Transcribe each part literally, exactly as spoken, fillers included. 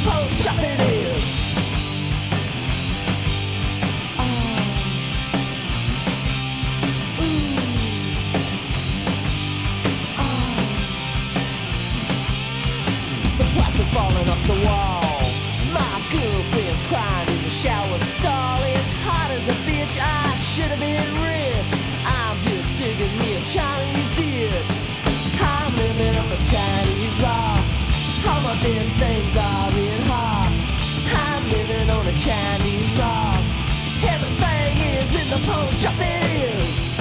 pawn shop it is. Oh. Ooh. Oh. The plaster's falling off the wall. My girlfriend's crying in the shower stall. It's hot as a bitch, I should have been ripped. I'm just digging me a Chinese beer. I'm living up a Chinese rock. All my best things are in hot. I'm living on a Chinese rock. Everything is in the pawn shop it is.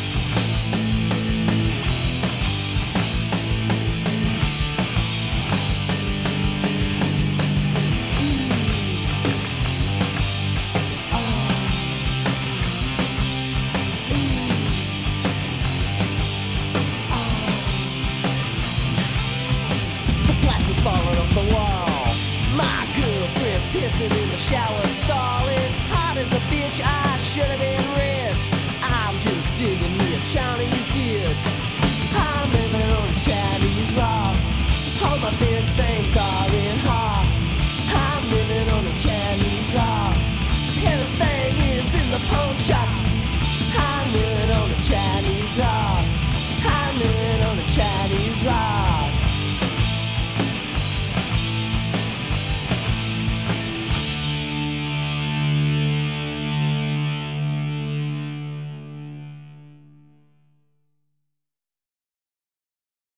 Falling off the wall. My girlfriend pissing in the shower stall. It's hot as a bitch, I should have been